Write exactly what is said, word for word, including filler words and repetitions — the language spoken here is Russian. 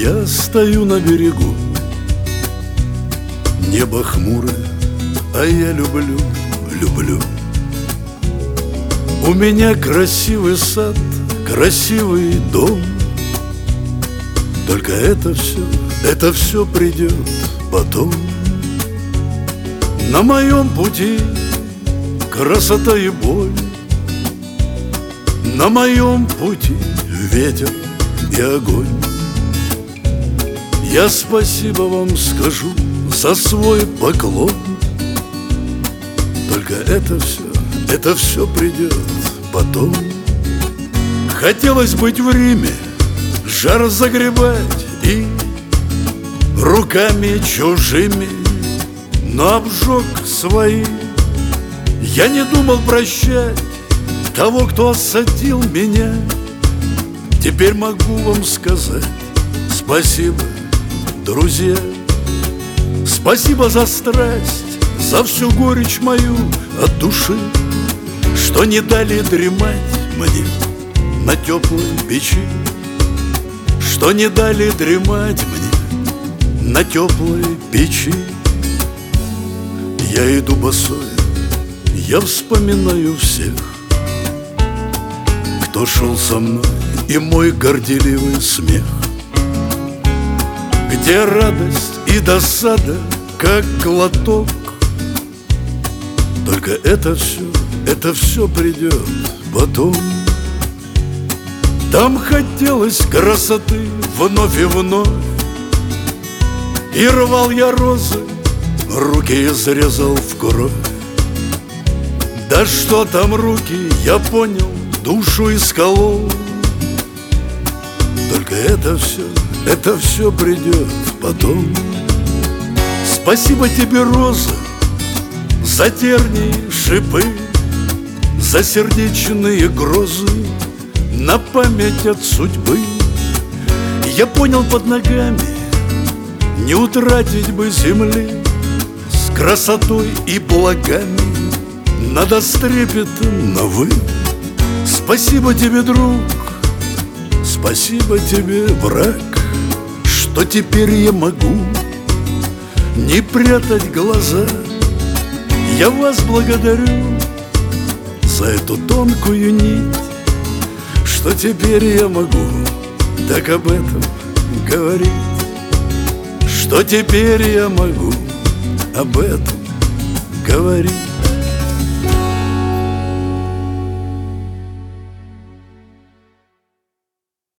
Я стою на берегу, небо хмурое, а я люблю, люблю. У меня красивый сад, красивый дом. Только это все, это все придет потом. На моем пути красота и боль, на моем пути ветер и огонь. Я спасибо вам скажу за свой поклон. Только это все, это все придет потом. Хотелось быть в Риме, жар загребать и руками чужими, но обжег свои. Я не думал прощать того, кто осадил меня. Теперь могу вам сказать спасибо, друзья. Спасибо за страсть, за всю горечь мою от души, что не дали дремать мне на теплой печи, что не дали дремать мне на теплой печи. Я иду босой, я вспоминаю всех, кто шел со мной, и мой горделивый смех, где радость и досада, как глоток. Только это все, это все придет потом. Там хотелось красоты вновь и вновь, и рвал я розы, руки изрезал в кровь. Да что там руки, я понял, душу исколол. Только это все, это все придет потом. Спасибо тебе, роза, за тернии, шипы, за сердечные грозы, на память от судьбы. Я понял, под ногами не утратить бы земли, с красотой и благами надо с трепетом на «вы». Спасибо тебе, друг, спасибо тебе, враг, что теперь я могу не прятать глаза. Я вас благодарю за эту тонкую нить, что теперь я могу так об этом говорить, что теперь я могу об этом говорить.